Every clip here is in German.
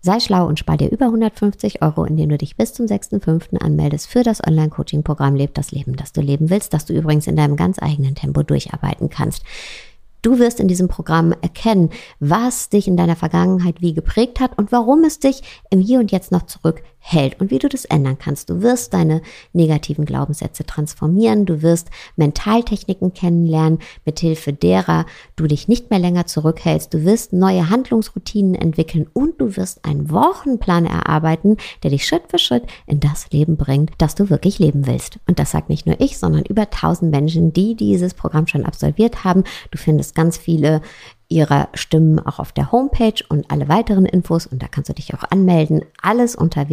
Sei schlau und spar dir über 150 €, indem du dich bis zum 6.5. anmeldest für das Online-Coaching-Programm Leb das Leben, das du leben willst, das du übrigens in deinem ganz eigenen Tempo durcharbeiten kannst. Du wirst in diesem Programm erkennen, was dich in deiner Vergangenheit wie geprägt hat und warum es dich im Hier und Jetzt noch zurückhält und wie du das ändern kannst. Du wirst deine negativen Glaubenssätze transformieren, du wirst Mentaltechniken kennenlernen, mithilfe derer du dich nicht mehr länger zurückhältst. Du wirst neue Handlungsroutinen entwickeln und du wirst einen Wochenplan erarbeiten, der dich Schritt für Schritt in das Leben bringt, das du wirklich leben willst. Und das sagt nicht nur ich, sondern über 1000 Menschen, die dieses Programm schon absolviert haben. Du findest ganz viele ihrer Stimmen auch auf der Homepage und alle weiteren Infos und da kannst du dich auch anmelden. Alles unter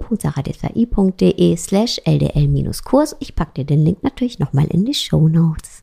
www.saradesai.de/ldl-Kurs. Ich packe dir den Link natürlich nochmal in die Shownotes.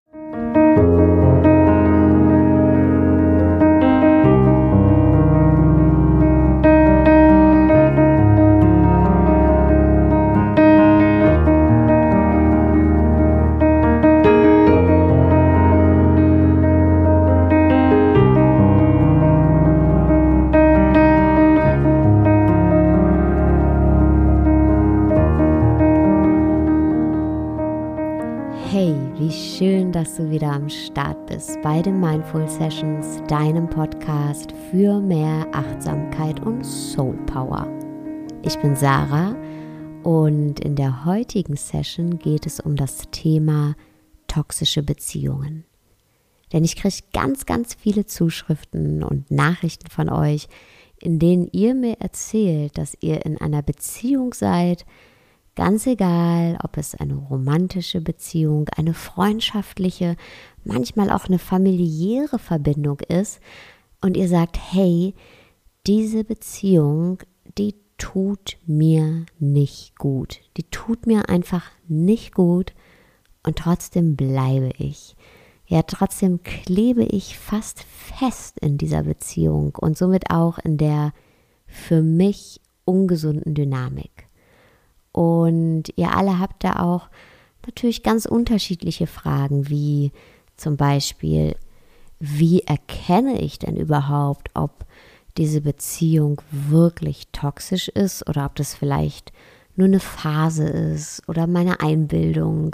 Hey, wie schön, dass du wieder am Start bist bei den Mindful Sessions, deinem Podcast für mehr Achtsamkeit und Soul Power. Ich bin Sarah und in der heutigen Session geht es um das Thema toxische Beziehungen. Denn ich kriege ganz, ganz viele Zuschriften und Nachrichten von euch, in denen ihr mir erzählt, dass ihr in einer Beziehung seid, ganz egal, ob es eine romantische Beziehung, eine freundschaftliche, manchmal auch eine familiäre Verbindung ist und ihr sagt, hey, diese Beziehung, die tut mir nicht gut. Die tut mir einfach nicht gut und trotzdem bleibe ich. Ja, trotzdem klebe ich fast fest in dieser Beziehung und somit auch in der für mich ungesunden Dynamik. Und ihr alle habt da auch natürlich ganz unterschiedliche Fragen, wie zum Beispiel, wie erkenne ich denn überhaupt, ob diese Beziehung wirklich toxisch ist oder ob das vielleicht nur eine Phase ist oder meine Einbildung?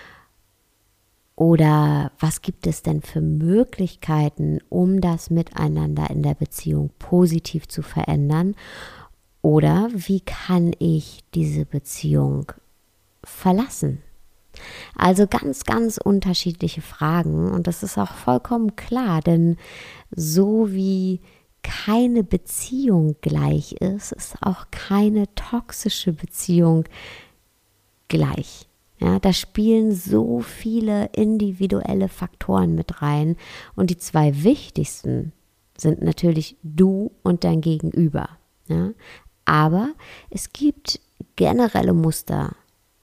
Oder was gibt es denn für Möglichkeiten, um das Miteinander in der Beziehung positiv zu verändern? Oder wie kann ich diese Beziehung verlassen? Also ganz, ganz unterschiedliche Fragen und das ist auch vollkommen klar, denn so wie keine Beziehung gleich ist, ist auch keine toxische Beziehung gleich. Ja, da spielen so viele individuelle Faktoren mit rein und die zwei wichtigsten sind natürlich du und dein Gegenüber. Ja? Aber es gibt generelle Muster,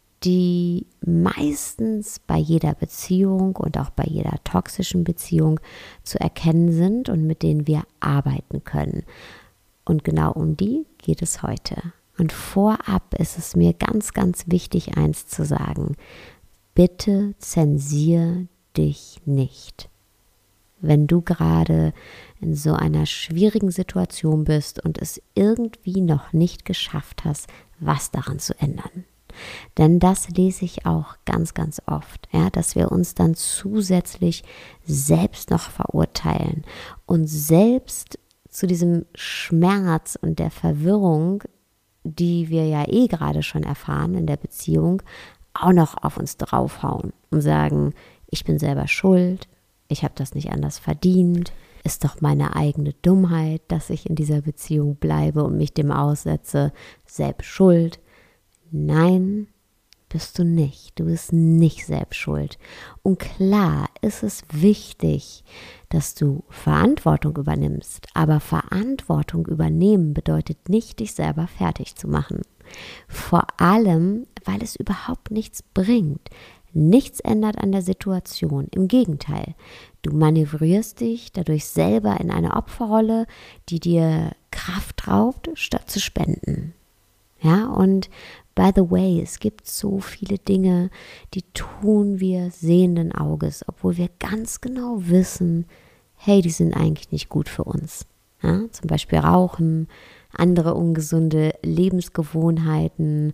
die meistens bei jeder Beziehung und auch bei jeder toxischen Beziehung zu erkennen sind und mit denen wir arbeiten können. Und genau um die geht es heute. Und vorab ist es mir ganz, ganz wichtig, eins zu sagen. Bitte zensier dich nicht. Wenn du gerade in so einer schwierigen Situation bist und es irgendwie noch nicht geschafft hast, was daran zu ändern. Denn das lese ich auch ganz, ganz oft, ja, dass wir uns dann zusätzlich selbst noch verurteilen und selbst zu diesem Schmerz und der Verwirrung, die wir ja gerade schon erfahren in der Beziehung, auch noch auf uns draufhauen und sagen, ich bin selber schuld, ich habe das nicht anders verdient, ist doch meine eigene Dummheit, dass ich in dieser Beziehung bleibe und mich dem aussetze, selbst schuld. Nein, bist du nicht. Du bist nicht selbst schuld. Und klar ist es wichtig, dass du Verantwortung übernimmst, aber Verantwortung übernehmen bedeutet nicht, dich selber fertig zu machen. Vor allem, weil es überhaupt nichts bringt. Nichts ändert an der Situation. Im Gegenteil, du manövrierst dich dadurch selber in eine Opferrolle, die dir Kraft raubt, statt zu spenden. Ja, und by the way, es gibt so viele Dinge, die tun wir sehenden Auges, obwohl wir ganz genau wissen, hey, die sind eigentlich nicht gut für uns. Ja, zum Beispiel Rauchen, andere ungesunde Lebensgewohnheiten,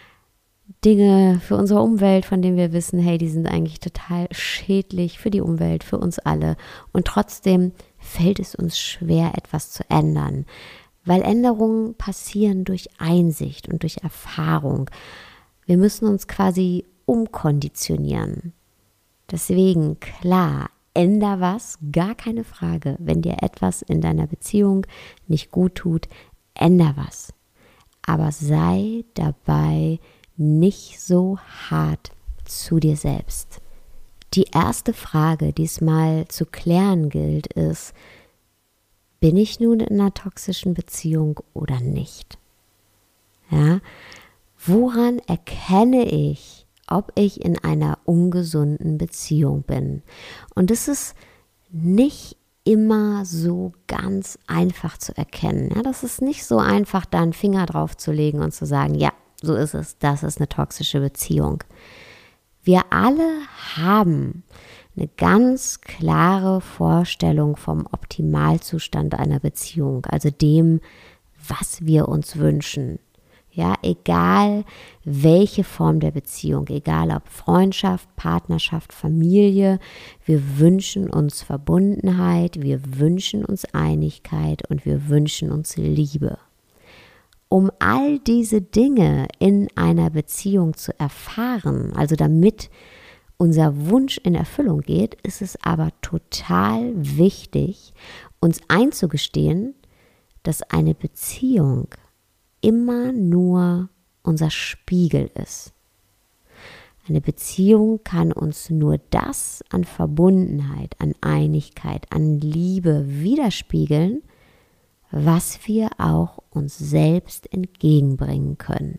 Dinge für unsere Umwelt, von denen wir wissen, hey, die sind eigentlich total schädlich für die Umwelt, für uns alle. Und trotzdem fällt es uns schwer, etwas zu ändern, weil Änderungen passieren durch Einsicht und durch Erfahrung. Wir müssen uns quasi umkonditionieren. Deswegen, klar, änder was, gar keine Frage. Wenn dir etwas in deiner Beziehung nicht gut tut, änder was. Aber sei dabei nicht so hart zu dir selbst. Die erste Frage, die es mal zu klären gilt, ist: Bin ich nun in einer toxischen Beziehung oder nicht? Ja, woran erkenne ich, ob ich in einer ungesunden Beziehung bin? Und das ist nicht immer so ganz einfach zu erkennen. Ja, das ist nicht so einfach, da einen Finger drauf zu legen und zu sagen, ja, so ist es, das ist eine toxische Beziehung. Wir alle haben eine ganz klare Vorstellung vom Optimalzustand einer Beziehung, also dem, was wir uns wünschen. Ja, egal welche Form der Beziehung, egal ob Freundschaft, Partnerschaft, Familie, wir wünschen uns Verbundenheit, wir wünschen uns Einigkeit und wir wünschen uns Liebe. Um all diese Dinge in einer Beziehung zu erfahren, also damit unser Wunsch in Erfüllung geht, ist es aber total wichtig, uns einzugestehen, dass eine Beziehung immer nur unser Spiegel ist. Eine Beziehung kann uns nur das an Verbundenheit, an Einigkeit, an Liebe widerspiegeln, was wir auch uns selbst entgegenbringen können.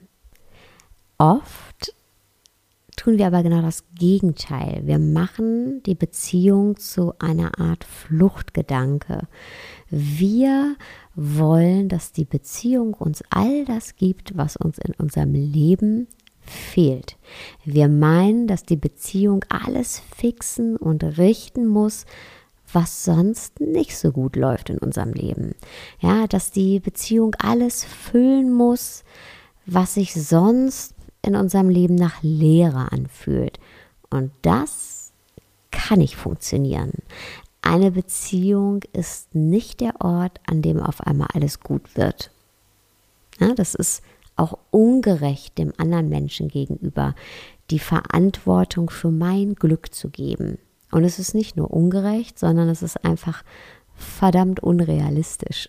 Oft tun wir aber genau das Gegenteil. Wir machen die Beziehung zu einer Art Fluchtgedanke. Wir wollen, dass die Beziehung uns all das gibt, was uns in unserem Leben fehlt. Wir meinen, dass die Beziehung alles fixen und richten muss, was sonst nicht so gut läuft in unserem Leben. Ja, dass die Beziehung alles füllen muss, was sich sonst in unserem Leben nach Leere anfühlt. Und das kann nicht funktionieren. Eine Beziehung ist nicht der Ort, an dem auf einmal alles gut wird. Ja, das ist auch ungerecht dem anderen Menschen gegenüber, die Verantwortung für mein Glück zu geben. Und es ist nicht nur ungerecht, sondern es ist einfach verdammt unrealistisch.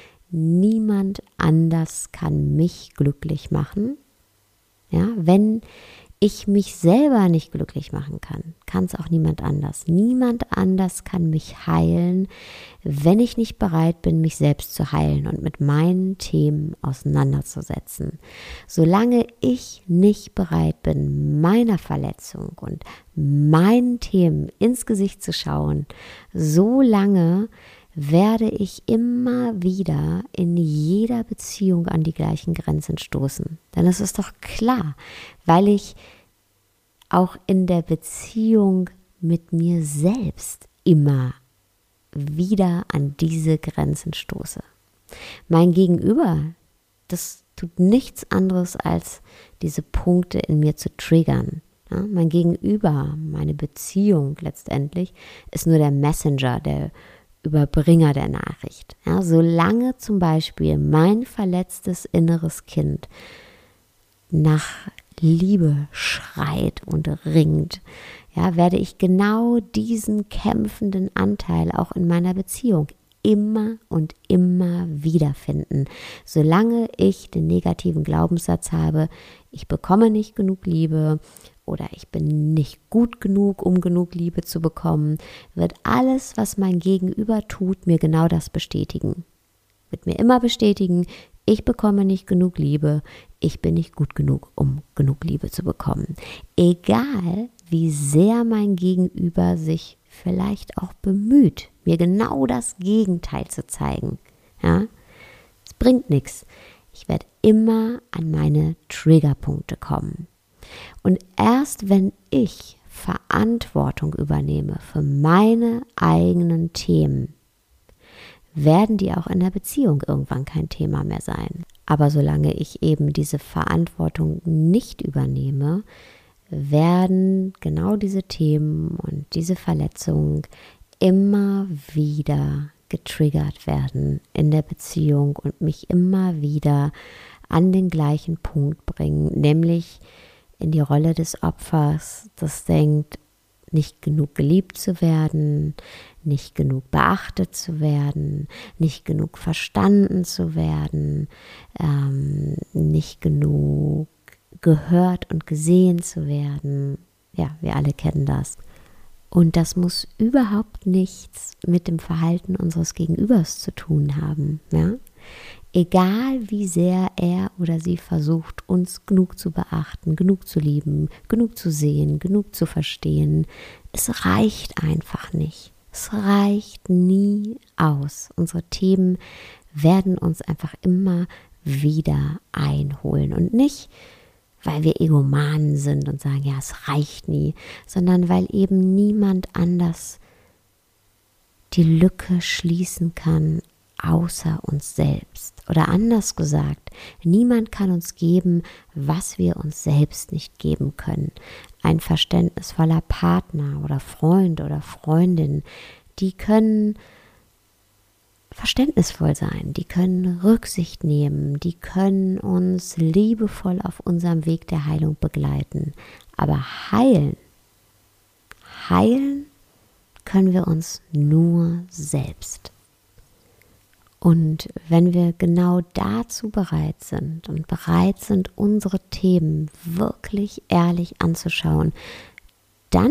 Niemand anders kann mich glücklich machen. Ja, wenn ich mich selber nicht glücklich machen kann, kann es auch niemand anders. Niemand anders kann mich heilen, wenn ich nicht bereit bin, mich selbst zu heilen und mit meinen Themen auseinanderzusetzen. Solange ich nicht bereit bin, meiner Verletzung und meinen Themen ins Gesicht zu schauen, solange werde ich immer wieder in jeder Beziehung an die gleichen Grenzen stoßen. Denn es ist doch klar, weil ich auch in der Beziehung mit mir selbst immer wieder an diese Grenzen stoße. Mein Gegenüber, das tut nichts anderes, als diese Punkte in mir zu triggern. Ja, mein Gegenüber, meine Beziehung letztendlich, ist nur der Messenger, der Überbringer der Nachricht. Ja, solange zum Beispiel mein verletztes inneres Kind nach Liebe schreit und ringt, ja, werde ich genau diesen kämpfenden Anteil auch in meiner Beziehung immer und immer wiederfinden. Solange ich den negativen Glaubenssatz habe, ich bekomme nicht genug Liebe oder ich bin nicht gut genug, um genug Liebe zu bekommen, wird alles, was mein Gegenüber tut, mir genau das bestätigen. Wird mir immer bestätigen, ich bekomme nicht genug Liebe, ich bin nicht gut genug, um genug Liebe zu bekommen. Egal, wie sehr mein Gegenüber sich vielleicht auch bemüht, mir genau das Gegenteil zu zeigen. Ja? Es bringt nichts. Ich werde immer an meine Triggerpunkte kommen. Und erst wenn ich Verantwortung übernehme für meine eigenen Themen, werden die auch in der Beziehung irgendwann kein Thema mehr sein. Aber solange ich eben diese Verantwortung nicht übernehme, werden genau diese Themen und diese Verletzungen immer wieder getriggert werden in der Beziehung und mich immer wieder an den gleichen Punkt bringen, nämlich in die Rolle des Opfers, das denkt, nicht genug geliebt zu werden, nicht genug beachtet zu werden, nicht genug verstanden zu werden, nicht genug gehört und gesehen zu werden. Ja, wir alle kennen das. Und das muss überhaupt nichts mit dem Verhalten unseres Gegenübers zu tun haben. Ja? Egal wie sehr er oder sie versucht, uns genug zu beachten, genug zu lieben, genug zu sehen, genug zu verstehen, es reicht einfach nicht. Es reicht nie aus. Unsere Themen werden uns einfach immer wieder einholen und nicht, weil wir Egomanen sind und sagen, ja, es reicht nie, sondern weil eben niemand anders die Lücke schließen kann, außer uns selbst. Oder anders gesagt, niemand kann uns geben, was wir uns selbst nicht geben können. Ein verständnisvoller Partner oder Freund oder Freundin, die können verständnisvoll sein, die können Rücksicht nehmen, die können uns liebevoll auf unserem Weg der Heilung begleiten. Aber heilen können wir uns nur selbst. Und wenn wir genau dazu bereit sind und bereit sind, unsere Themen wirklich ehrlich anzuschauen, dann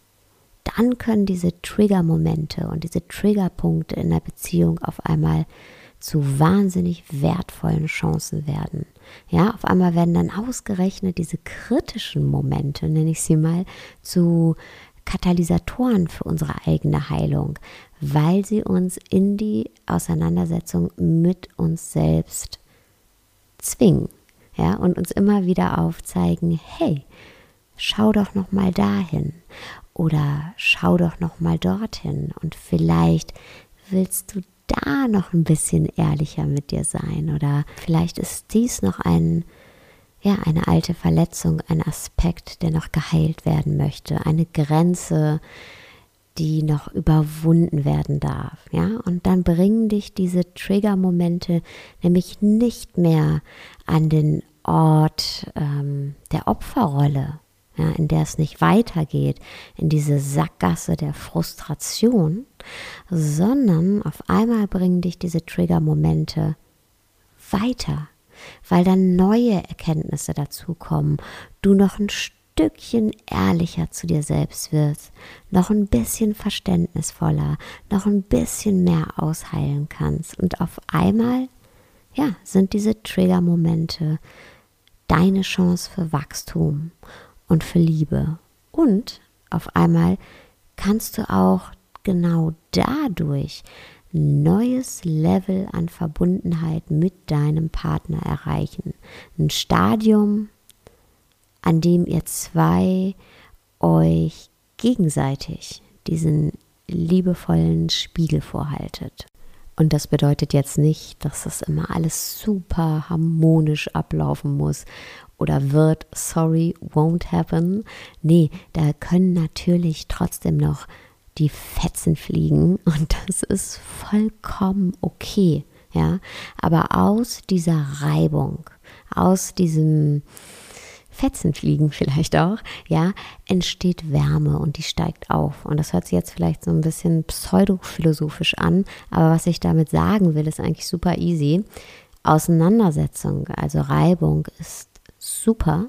können diese Triggermomente und diese Triggerpunkte in der Beziehung auf einmal zu wahnsinnig wertvollen Chancen werden. Ja, auf einmal werden dann ausgerechnet diese kritischen Momente, nenne ich sie mal, zu Katalysatoren für unsere eigene Heilung, weil sie uns in die Auseinandersetzung mit uns selbst zwingen, ja, und uns immer wieder aufzeigen, hey, schau doch noch mal dahin oder schau doch noch mal dorthin und vielleicht willst du da noch ein bisschen ehrlicher mit dir sein oder vielleicht ist dies noch eine alte Verletzung, ein Aspekt, der noch geheilt werden möchte, eine Grenze, die noch überwunden werden darf. Ja? Und dann bringen dich diese Triggermomente nämlich nicht mehr an den Ort der Opferrolle, ja, in der es nicht weitergeht, in diese Sackgasse der Frustration, sondern auf einmal bringen dich diese Triggermomente weiter, weil dann neue Erkenntnisse dazukommen, du noch ein Stückchen ehrlicher zu dir selbst wirst, noch ein bisschen verständnisvoller, noch ein bisschen mehr ausheilen kannst. Und auf einmal, ja, sind diese Triggermomente deine Chance für Wachstum und für Liebe. Und auf einmal kannst du auch genau dadurch neues Level an Verbundenheit mit deinem Partner erreichen. Ein Stadium, an dem ihr zwei euch gegenseitig diesen liebevollen Spiegel vorhaltet. Und das bedeutet jetzt nicht, dass das immer alles super harmonisch ablaufen muss oder wird, sorry, won't happen. Nee, da können natürlich trotzdem noch die Fetzen fliegen und das ist vollkommen okay, ja. Aber aus dieser Reibung, aus diesem Fetzenfliegen vielleicht auch, ja, entsteht Wärme und die steigt auf. Und das hört sich jetzt vielleicht so ein bisschen pseudophilosophisch an, aber was ich damit sagen will, ist eigentlich super easy. Auseinandersetzung, also Reibung ist super,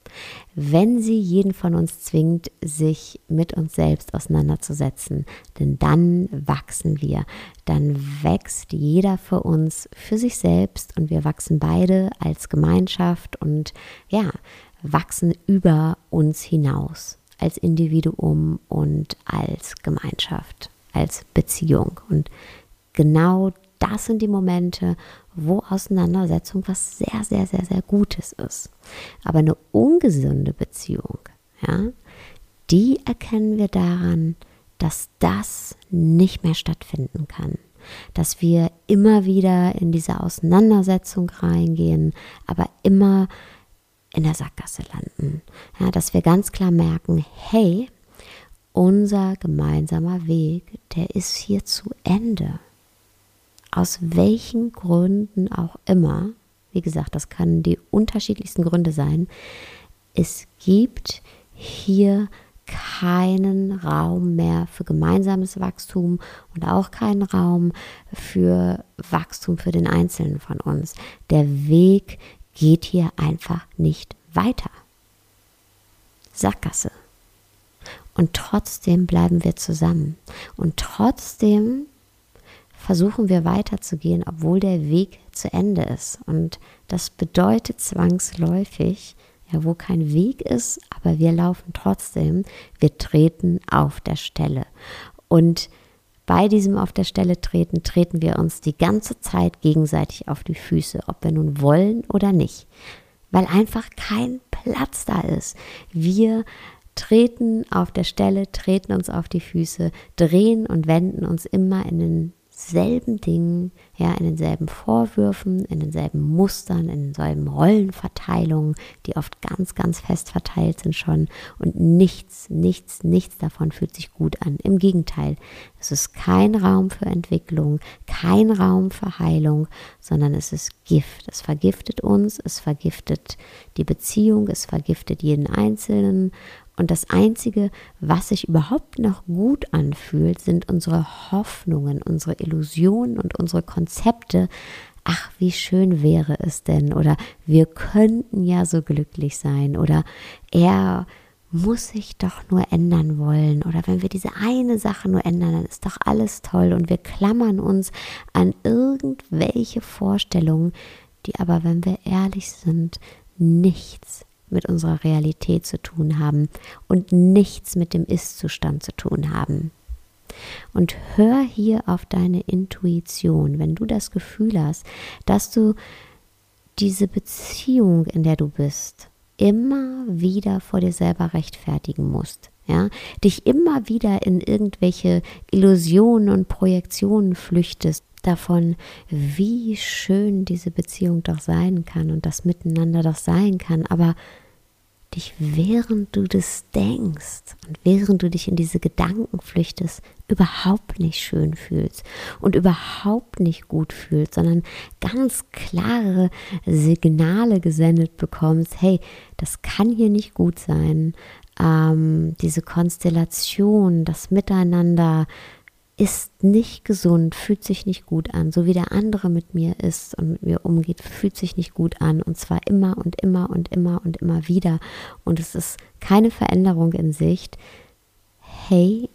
wenn sie jeden von uns zwingt, sich mit uns selbst auseinanderzusetzen. Denn dann wachsen wir. Dann wächst jeder für uns für sich selbst und wir wachsen beide als Gemeinschaft und ja, wachsen über uns hinaus als Individuum und als Gemeinschaft, als Beziehung. Und genau das sind die Momente, wo Auseinandersetzung was sehr, sehr, sehr, sehr Gutes ist. Aber eine ungesunde Beziehung, ja, die erkennen wir daran, dass das nicht mehr stattfinden kann. dass wir immer wieder in diese Auseinandersetzung reingehen, aber immer in der Sackgasse landen. Ja, dass wir ganz klar merken, hey, unser gemeinsamer Weg, der ist hier zu Ende. Aus welchen Gründen auch immer, wie gesagt, das können die unterschiedlichsten Gründe sein, es gibt hier keinen Raum mehr für gemeinsames Wachstum und auch keinen Raum für Wachstum für den Einzelnen von uns. Der Weg geht hier einfach nicht weiter. Sackgasse. Und trotzdem bleiben wir zusammen. Und trotzdem versuchen wir weiterzugehen, obwohl der Weg zu Ende ist. Und das bedeutet zwangsläufig, ja, wo kein Weg ist, aber wir laufen trotzdem, wir treten auf der Stelle. Und bei diesem auf der Stelle treten, treten wir uns die ganze Zeit gegenseitig auf die Füße, ob wir nun wollen oder nicht, weil einfach kein Platz da ist. Wir treten auf der Stelle, treten uns auf die Füße, drehen und wenden uns immer in denselben Dingen, ja, in denselben Vorwürfen, in denselben Mustern, in denselben Rollenverteilungen, die oft ganz, ganz fest verteilt sind schon, und nichts davon fühlt sich gut an. Im Gegenteil, es ist kein Raum für Entwicklung, kein Raum für Heilung, sondern es ist Gift. Es vergiftet uns, es vergiftet die Beziehung, es vergiftet jeden Einzelnen. Und das Einzige, was sich überhaupt noch gut anfühlt, sind unsere Hoffnungen, unsere Illusionen und unsere Konzepte. Ach, wie schön wäre es denn? Oder wir könnten ja so glücklich sein. Oder er muss sich doch nur ändern wollen. Oder wenn wir diese eine Sache nur ändern, dann ist doch alles toll. Und wir klammern uns an irgendwelche Vorstellungen, die aber, wenn wir ehrlich sind, nichts mit unserer Realität zu tun haben und nichts mit dem Ist-Zustand zu tun haben. Und hör hier auf deine Intuition, wenn du das Gefühl hast, dass du diese Beziehung, in der du bist, immer wieder vor dir selber rechtfertigen musst, ja, dich immer wieder in irgendwelche Illusionen und Projektionen flüchtest davon, wie schön diese Beziehung doch sein kann und das Miteinander doch sein kann, aber dich, während du das denkst und während du dich in diese Gedanken flüchtest, überhaupt nicht schön fühlst und überhaupt nicht gut fühlst, sondern ganz klare Signale gesendet bekommst, hey, das kann hier nicht gut sein, diese Konstellation, das Miteinander ist nicht gesund, fühlt sich nicht gut an, so wie der andere mit mir ist und mit mir umgeht, fühlt sich nicht gut an, und zwar immer und immer und immer und immer wieder, und es ist keine Veränderung in Sicht. Hey,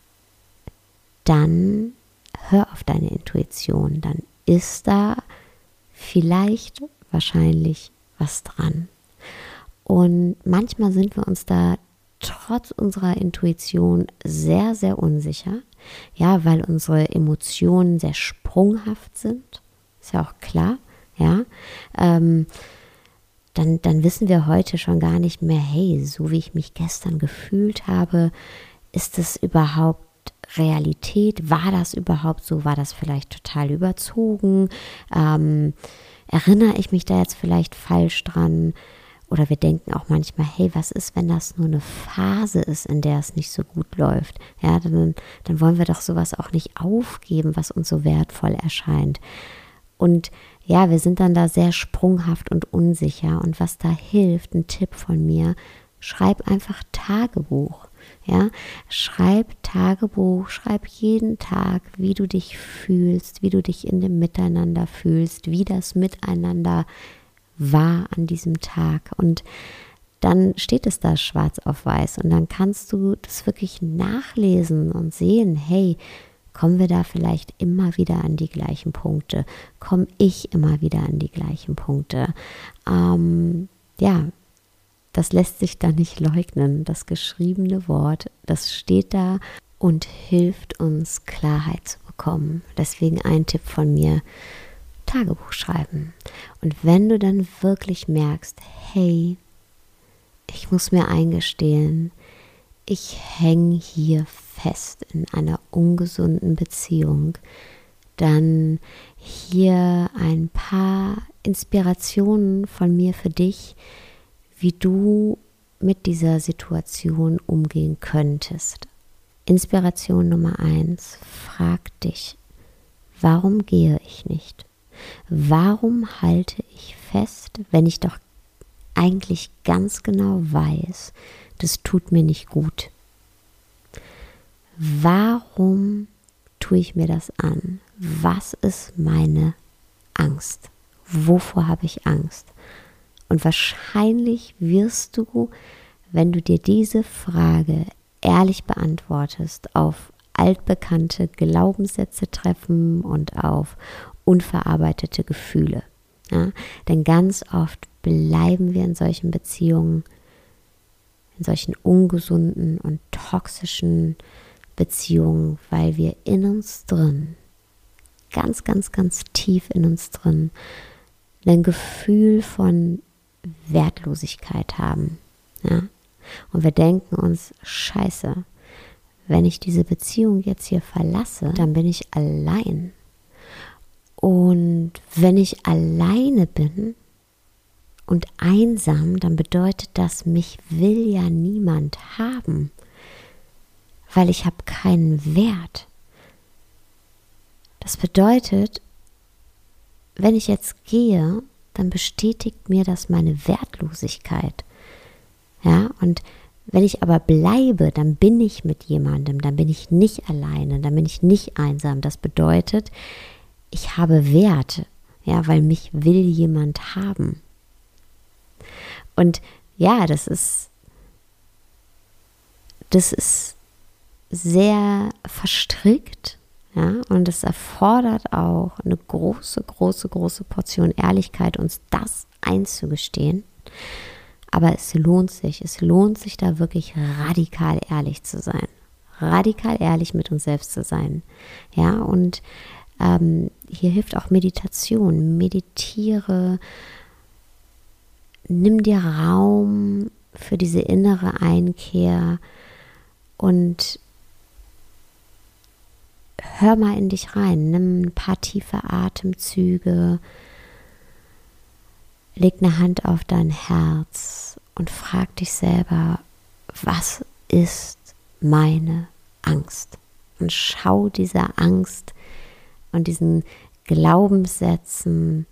dann hör auf deine Intuition, dann ist da vielleicht wahrscheinlich was dran. Und manchmal sind wir uns da trotz unserer Intuition sehr, sehr unsicher, ja, weil unsere Emotionen sehr sprunghaft sind, ist ja auch klar, ja, dann wissen wir heute schon gar nicht mehr, hey, so wie ich mich gestern gefühlt habe, ist es überhaupt Realität? War das überhaupt so? War das vielleicht total überzogen? Erinnere ich mich da jetzt vielleicht falsch dran? Oder wir denken auch manchmal, hey, was ist, wenn das nur eine Phase ist, in der es nicht so gut läuft? Ja, dann wollen wir doch sowas auch nicht aufgeben, was uns so wertvoll erscheint. Und ja, wir sind dann da sehr sprunghaft und unsicher. Und was da hilft, ein Tipp von mir, schreib einfach Tagebuch. Ja, schreib Tagebuch, schreib jeden Tag, wie du dich fühlst, wie du dich in dem Miteinander fühlst, wie das Miteinander war an diesem Tag, und dann steht es da schwarz auf weiß und dann kannst du das wirklich nachlesen und sehen, hey, kommen wir da vielleicht immer wieder an die gleichen Punkte, komme ich immer wieder an die gleichen Punkte, ja, das lässt sich da nicht leugnen, das geschriebene Wort, das steht da und hilft uns, Klarheit zu bekommen. Deswegen ein Tipp von mir: Tagebuch schreiben. Und wenn du dann wirklich merkst, hey, ich muss mir eingestehen, ich hänge hier fest in einer ungesunden Beziehung, dann hier ein paar Inspirationen von mir für dich, wie du mit dieser Situation umgehen könntest. Inspiration Nummer 1, frag dich, warum gehe ich nicht? Warum halte ich fest, wenn ich doch eigentlich ganz genau weiß, das tut mir nicht gut? Warum tue ich mir das an? Was ist meine Angst? Wovor habe ich Angst? Und wahrscheinlich wirst du, wenn du dir diese Frage ehrlich beantwortest, auf altbekannte Glaubenssätze treffen und auf unverarbeitete Gefühle. Ja? Denn ganz oft bleiben wir in solchen Beziehungen, in solchen ungesunden und toxischen Beziehungen, weil wir in uns drin, ganz, ganz, ganz tief in uns drin, ein Gefühl von Wertlosigkeit haben. Ja? Und wir denken uns, scheiße, wenn ich diese Beziehung jetzt hier verlasse, dann bin ich allein. Und wenn ich alleine bin und einsam, dann bedeutet das, mich will ja niemand haben, weil ich habe keinen Wert. Das bedeutet, wenn ich jetzt gehe, dann bestätigt mir das meine Wertlosigkeit. Ja, und wenn ich aber bleibe, dann bin ich mit jemandem, dann bin ich nicht alleine, dann bin ich nicht einsam. Das bedeutet, ich habe Wert, ja, weil mich will jemand haben. Und ja, das ist sehr verstrickt, ja, und es erfordert auch eine große, große, große Portion Ehrlichkeit, uns das einzugestehen. Aber es lohnt sich da wirklich radikal ehrlich zu sein, radikal ehrlich mit uns selbst zu sein, ja, und hier hilft auch Meditation. Meditiere, nimm dir Raum für diese innere Einkehr und hör mal in dich rein, nimm ein paar tiefe Atemzüge, leg eine Hand auf dein Herz und frag dich selber, was ist meine Angst? Und schau dieser Angst und diesen Glaubenssätzen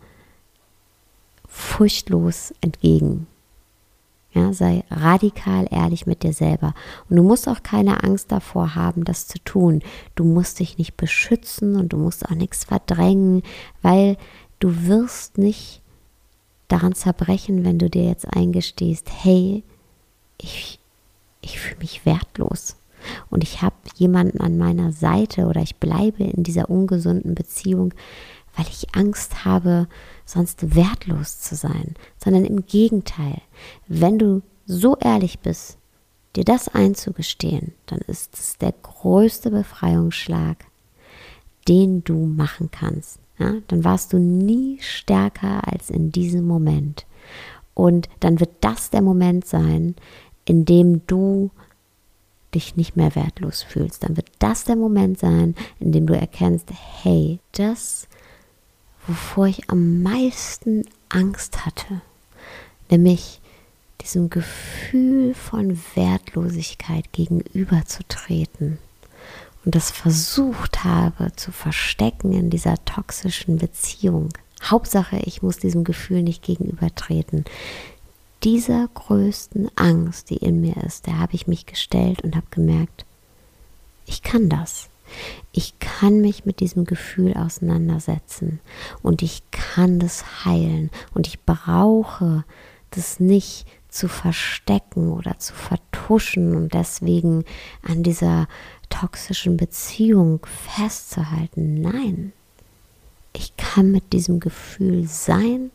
furchtlos entgegen. Ja, sei radikal ehrlich mit dir selber. Und du musst auch keine Angst davor haben, das zu tun. Du musst dich nicht beschützen und du musst auch nichts verdrängen, weil du wirst nicht daran zerbrechen, wenn du dir jetzt eingestehst, hey, ich fühle mich wertlos. Und ich habe jemanden an meiner Seite oder ich bleibe in dieser ungesunden Beziehung, weil ich Angst habe, sonst wertlos zu sein. Sondern im Gegenteil, wenn du so ehrlich bist, dir das einzugestehen, dann ist es der größte Befreiungsschlag, den du machen kannst. Ja? Dann warst du nie stärker als in diesem Moment. Und dann wird das der Moment sein, in dem du dich nicht mehr wertlos fühlst. Dann wird das der Moment sein, in dem du erkennst, hey, das, wovor ich am meisten Angst hatte, nämlich diesem Gefühl von Wertlosigkeit gegenüberzutreten und das versucht habe zu verstecken in dieser toxischen Beziehung. Hauptsache, ich muss diesem Gefühl nicht gegenübertreten. Dieser größten Angst, die in mir ist, der habe ich mich gestellt und habe gemerkt, ich kann das. Ich kann mich mit diesem Gefühl auseinandersetzen und ich kann das heilen und ich brauche das nicht zu verstecken oder zu vertuschen und deswegen an dieser toxischen Beziehung festzuhalten. Nein, ich kann mit diesem Gefühl sein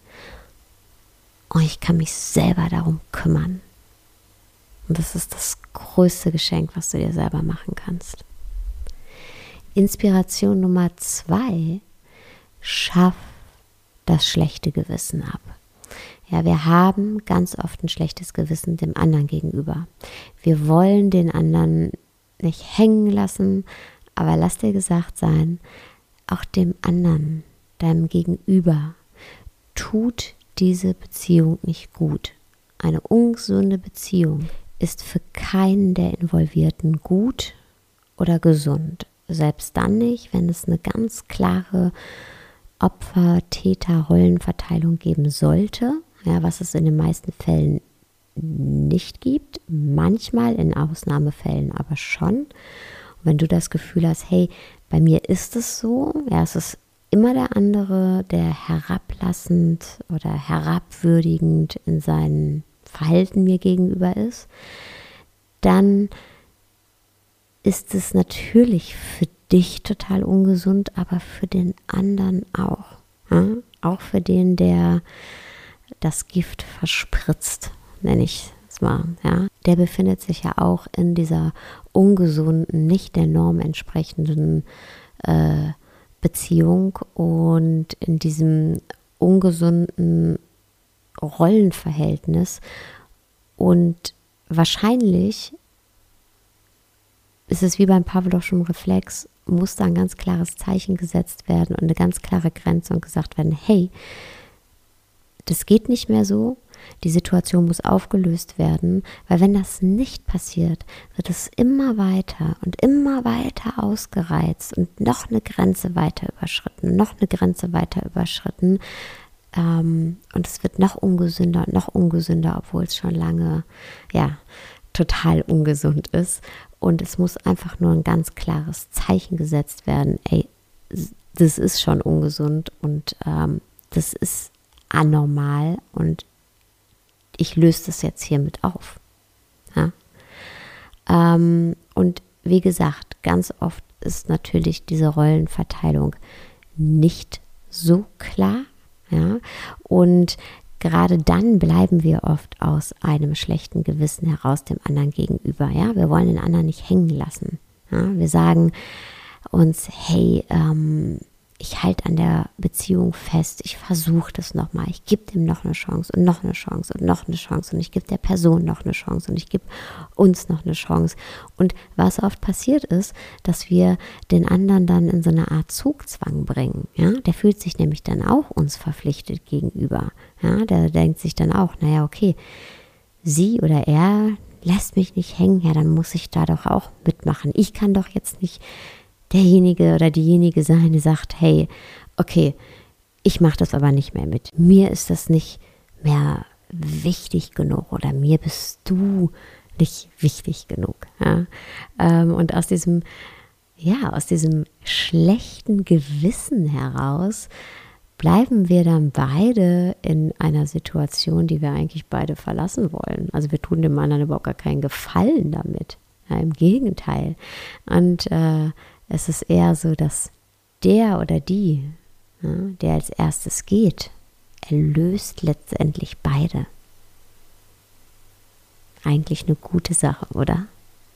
und ich kann mich selber darum kümmern. Und das ist das größte Geschenk, was du dir selber machen kannst. Inspiration Nummer 2, schaff das schlechte Gewissen ab. Ja, wir haben ganz oft ein schlechtes Gewissen dem anderen gegenüber. Wir wollen den anderen nicht hängen lassen, aber lass dir gesagt sein, auch dem anderen, deinem Gegenüber, tut diese Beziehung nicht gut. Eine ungesunde Beziehung ist für keinen der Involvierten gut oder gesund. Selbst dann nicht, wenn es eine ganz klare Opfer-Täter-Rollenverteilung geben sollte, ja, was es in den meisten Fällen nicht gibt, manchmal in Ausnahmefällen aber schon. Und wenn du das Gefühl hast, hey, bei mir ist es so, ja, es ist immer der andere, der herablassend oder herabwürdigend in seinem Verhalten mir gegenüber ist, dann ist es natürlich für dich total ungesund, aber für den anderen auch. Ja? Auch für den, der das Gift verspritzt, nenne ich es mal. Ja? Der befindet sich ja auch in dieser ungesunden, nicht der Norm entsprechenden Beziehung und in diesem ungesunden Rollenverhältnis. Und wahrscheinlich ist es wie beim Pavlovschen Reflex, muss da ein ganz klares Zeichen gesetzt werden und eine ganz klare Grenze und gesagt werden, hey, das geht nicht mehr so, die Situation muss aufgelöst werden, weil wenn das nicht passiert, wird es immer weiter und immer weiter ausgereizt und noch eine Grenze weiter überschritten, noch eine Grenze weiter überschritten und es wird noch ungesünder, obwohl es schon lange, ja, total ungesund ist. Und es muss einfach nur ein ganz klares Zeichen gesetzt werden, ey, das ist schon ungesund und das ist anormal und ich löse das jetzt hiermit auf. Ja? Und wie gesagt, ganz oft ist natürlich diese Rollenverteilung nicht so klar. Ja? Und gerade dann bleiben wir oft aus einem schlechten Gewissen heraus dem anderen gegenüber. Ja? Wir wollen den anderen nicht hängen lassen. Ja? Wir sagen uns, hey, ich halte an der Beziehung fest, ich versuche das nochmal, ich gebe dem noch eine Chance und noch eine Chance und noch eine Chance und ich gebe der Person noch eine Chance und ich gebe uns noch eine Chance. Und was oft passiert ist, dass wir den anderen dann in so eine Art Zugzwang bringen. Ja? Der fühlt sich nämlich dann auch uns verpflichtet gegenüber. Ja? Der denkt sich dann auch, naja, okay, sie oder er lässt mich nicht hängen, ja, dann muss ich da doch auch mitmachen. Ich kann doch jetzt nicht derjenige oder diejenige sein, die sagt, hey, okay, ich mache das aber nicht mehr mit. Mir ist das nicht mehr wichtig genug oder mir bist du nicht wichtig genug. Ja? Und aus diesem schlechten Gewissen heraus bleiben wir dann beide in einer Situation, die wir eigentlich beide verlassen wollen. Also wir tun dem anderen überhaupt gar keinen Gefallen damit. Ja, im Gegenteil. Und es ist eher so, dass der oder die, ja, der als erstes geht, erlöst letztendlich beide. Eigentlich eine gute Sache, oder?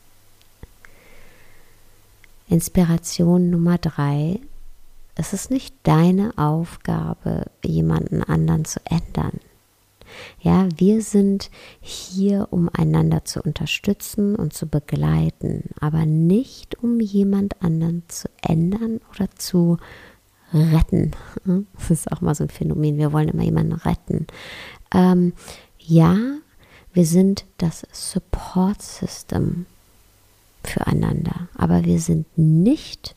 Inspiration Nummer 3. Es ist nicht deine Aufgabe, jemanden anderen zu ändern. Ja, wir sind hier, um einander zu unterstützen und zu begleiten, aber nicht, um jemand anderen zu ändern oder zu retten. Das ist auch mal so ein Phänomen, wir wollen immer jemanden retten. Ja, wir sind das Support-System füreinander, aber wir sind nicht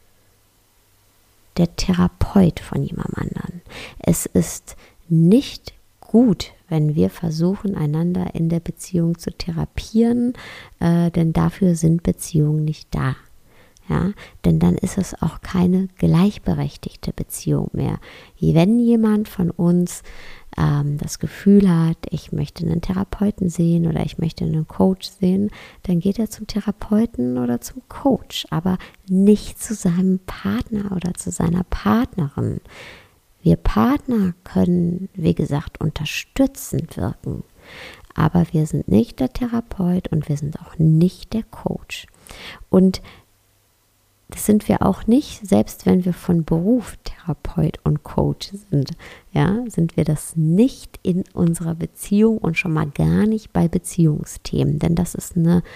der Therapeut von jemandem anderen. Es ist nicht gut, wenn wir versuchen, einander in der Beziehung zu therapieren, denn dafür sind Beziehungen nicht da. Ja? Denn dann ist es auch keine gleichberechtigte Beziehung mehr. Wenn jemand von uns das Gefühl hat, ich möchte einen Therapeuten sehen oder ich möchte einen Coach sehen, dann geht er zum Therapeuten oder zum Coach, aber nicht zu seinem Partner oder zu seiner Partnerin. Wir Partner können, wie gesagt, unterstützend wirken, aber wir sind nicht der Therapeut und wir sind auch nicht der Coach. Und das sind wir auch nicht, selbst wenn wir von Beruf Therapeut und Coach sind, ja, sind wir das nicht in unserer Beziehung und schon mal gar nicht bei Beziehungsthemen, denn das ist eine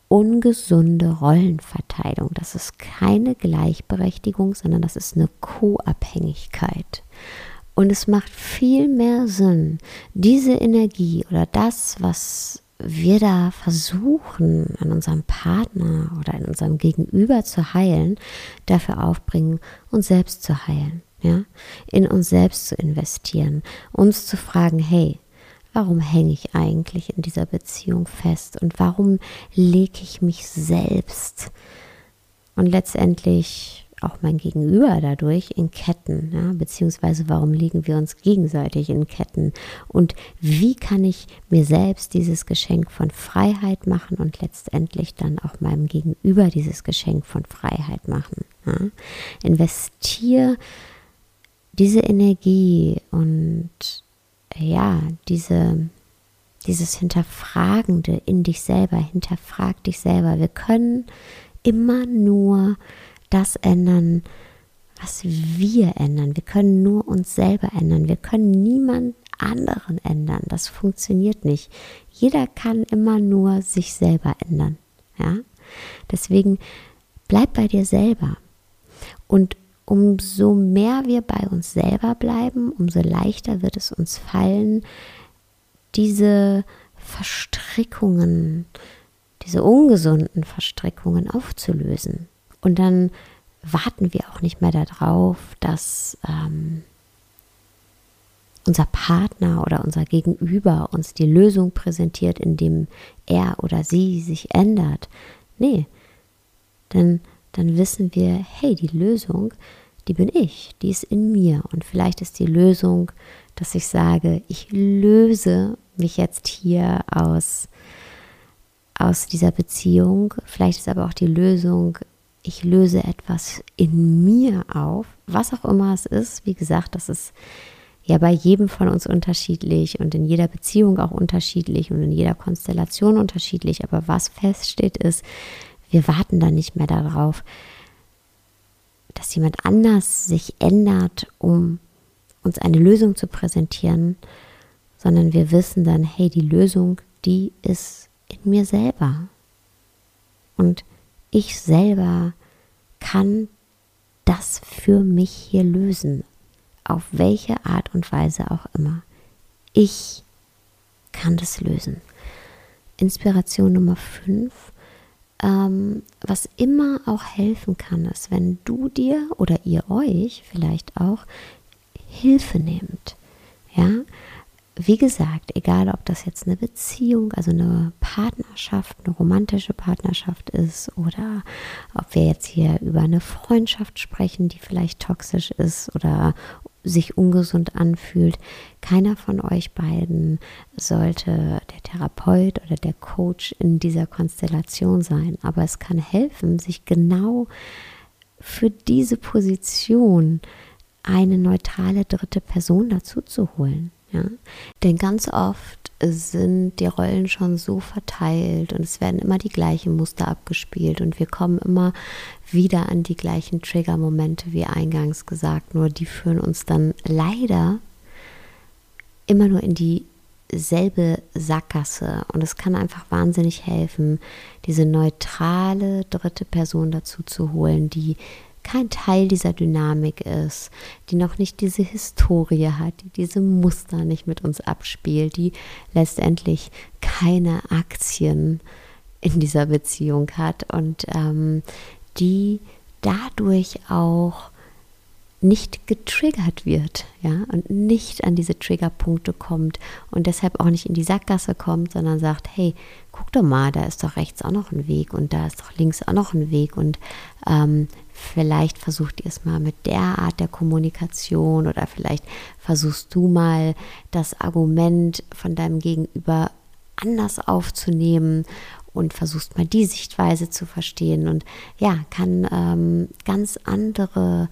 ungesunde Rollenverteilung. Das ist keine Gleichberechtigung, sondern das ist eine Co-Abhängigkeit. Und es macht viel mehr Sinn, diese Energie oder das, was wir da versuchen, an unserem Partner oder in unserem Gegenüber zu heilen, dafür aufbringen, uns selbst zu heilen, ja? In uns selbst zu investieren, uns zu fragen, hey, warum hänge ich eigentlich in dieser Beziehung fest und warum lege ich mich selbst und letztendlich auch mein Gegenüber dadurch in Ketten, ja? Beziehungsweise warum legen wir uns gegenseitig in Ketten und wie kann ich mir selbst dieses Geschenk von Freiheit machen und letztendlich dann auch meinem Gegenüber dieses Geschenk von Freiheit machen. Ja? Investiere diese Energie und ja, dieses Hinterfragende in dich selber, hinterfrag dich selber. Wir können immer nur das ändern, was wir ändern. Wir können nur uns selber ändern. Wir können niemand anderen ändern. Das funktioniert nicht. Jeder kann immer nur sich selber ändern. Ja? Deswegen bleib bei dir selber. Und umso mehr wir bei uns selber bleiben, umso leichter wird es uns fallen, diese Verstrickungen, diese ungesunden Verstrickungen aufzulösen. Und dann warten wir auch nicht mehr darauf, dass unser Partner oder unser Gegenüber uns die Lösung präsentiert, indem er oder sie sich ändert. Nee, denn dann wissen wir, hey, die Lösung, die bin ich, die ist in mir. Und vielleicht ist die Lösung, dass ich sage, ich löse mich jetzt hier aus dieser Beziehung. Vielleicht ist aber auch die Lösung, ich löse etwas in mir auf, was auch immer es ist. Wie gesagt, das ist ja bei jedem von uns unterschiedlich und in jeder Beziehung auch unterschiedlich und in jeder Konstellation unterschiedlich. Aber was feststeht ist, wir warten dann nicht mehr darauf, dass jemand anders sich ändert, um uns eine Lösung zu präsentieren, sondern wir wissen dann, hey, die Lösung, die ist in mir selber. Und ich selber kann das für mich hier lösen, auf welche Art und Weise auch immer. Ich kann das lösen. Inspiration Nummer 5, was immer auch helfen kann, ist, wenn du dir oder ihr euch vielleicht auch Hilfe nehmt. Ja, wie gesagt, egal ob das jetzt eine Beziehung, also eine Partnerschaft, eine romantische Partnerschaft ist oder ob wir jetzt hier über eine Freundschaft sprechen, die vielleicht toxisch ist oder sich ungesund anfühlt. Keiner von euch beiden sollte der Therapeut oder der Coach in dieser Konstellation sein, aber es kann helfen, sich genau für diese Position eine neutrale dritte Person dazu zu holen. Ja? Denn ganz oft sind die Rollen schon so verteilt und es werden immer die gleichen Muster abgespielt und wir kommen immer wieder an die gleichen Trigger-Momente wie eingangs gesagt, nur die führen uns dann leider immer nur in dieselbe Sackgasse und es kann einfach wahnsinnig helfen, diese neutrale dritte Person dazu zu holen, die kein Teil dieser Dynamik ist, die noch nicht diese Historie hat, die diese Muster nicht mit uns abspielt, die letztendlich keine Aktien in dieser Beziehung hat und die dadurch auch nicht getriggert wird, ja, und nicht an diese Triggerpunkte kommt und deshalb auch nicht in die Sackgasse kommt, sondern sagt, hey, guck doch mal, da ist doch rechts auch noch ein Weg und da ist doch links auch noch ein Weg und vielleicht versucht ihr es mal mit der Art der Kommunikation oder vielleicht versuchst du mal das Argument von deinem Gegenüber anders aufzunehmen und versuchst mal die Sichtweise zu verstehen und ja, kann ganz andere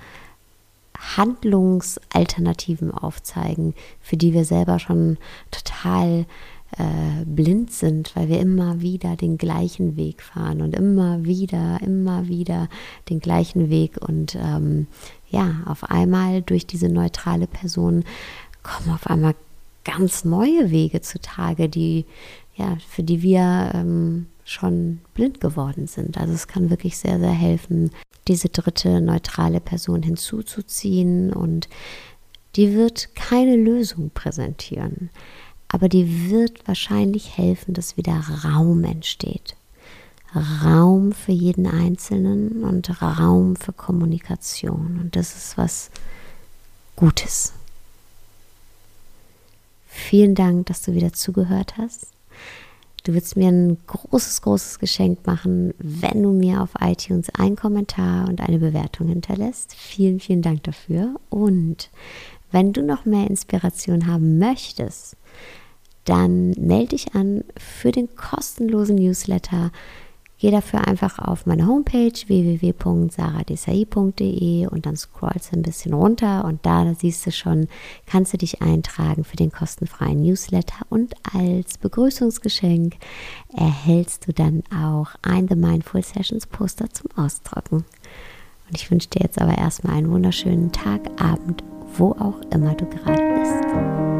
Handlungsalternativen aufzeigen, für die wir selber schon total blind sind, weil wir immer wieder den gleichen Weg fahren und immer wieder den gleichen Weg und ja, auf einmal durch diese neutrale Person kommen auf einmal ganz neue Wege zutage, die ja, für die wir schon blind geworden sind. Also es kann wirklich sehr, sehr helfen, diese dritte neutrale Person hinzuzuziehen, und die wird keine Lösung präsentieren, aber die wird wahrscheinlich helfen, dass wieder Raum entsteht. Raum für jeden Einzelnen und Raum für Kommunikation. Und das ist was Gutes. Vielen Dank, dass du wieder zugehört hast. Du würdest mir ein großes, großes Geschenk machen, wenn du mir auf iTunes einen Kommentar und eine Bewertung hinterlässt. Vielen, vielen Dank dafür. Und wenn du noch mehr Inspiration haben möchtest, dann melde dich an für den kostenlosen Newsletter. Geh dafür einfach auf meine Homepage www.saradesai.de und dann scrollst du ein bisschen runter und da siehst du schon, kannst du dich eintragen für den kostenfreien Newsletter, und als Begrüßungsgeschenk erhältst du dann auch ein The Mindful Sessions Poster zum Ausdrucken. Und ich wünsche dir jetzt aber erstmal einen wunderschönen Tag, Abend, wo auch immer du gerade bist.